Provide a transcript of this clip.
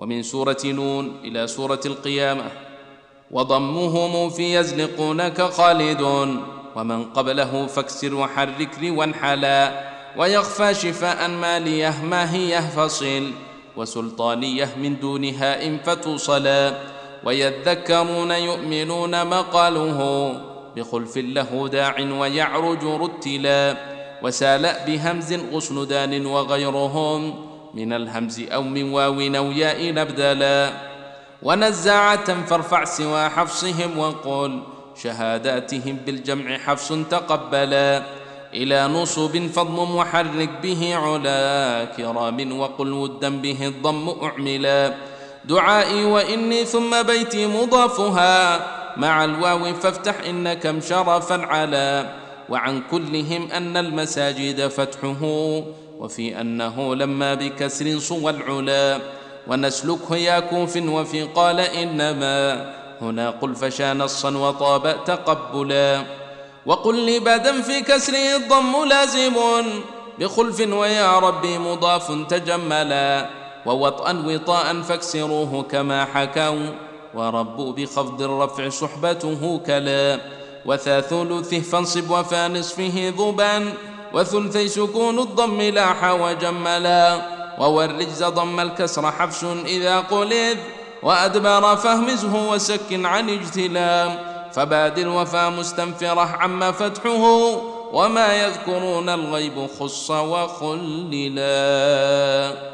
ومن سورة نون إلى سورة القيامة. وضمهم في يزلقونك خالد، ومن قبله فاكسر وحرك وانحلا، ويخفى شفاء ماليه ماهيه فصل، وسلطانيه من دونها إن فتصلا، ويذكرون يؤمنون مقاله، بخلف له داع ويعرج رتلا، وسالاء بهمز غصن دان وغيرهم من الهمز أو من واو أو ياء نبدلا، ونزاعة فارفع سوى حفصهم وقل شهاداتهم بالجمع حفص تقبلا، إلى نصب فضم محرك به علا كرام، وقل ودا به الضم أعملا، دعائي وإني ثم بيتي مضافها مع الواو فافتح إنكم شرفا علا، وعن كلهم أن المساجد فتحه، وفي أنه لما بكسر صوى العلا، ونسلكه يا كوف وفي قال إنما هنا قل فشا نصا وطاب تقبلا، وقل لبدا في كسره الضم لازم بخلف ويا ربي مضاف تجملا، ووطئا وطاء فاكسروه كما حكوا، وربوا بخفض الرفع صحبته كلا، وثا ثلثه فانصب وفا نصفه ذبا، وثلثي سكون الضم لاح وجملا، والرجز ضم الكسر حفش إذا قلذ، وأدبر فهمزه وسك عن اجتلام، فبادل وفا مستنفره عم فتحه، وما يذكرون الغيب خص وخللا.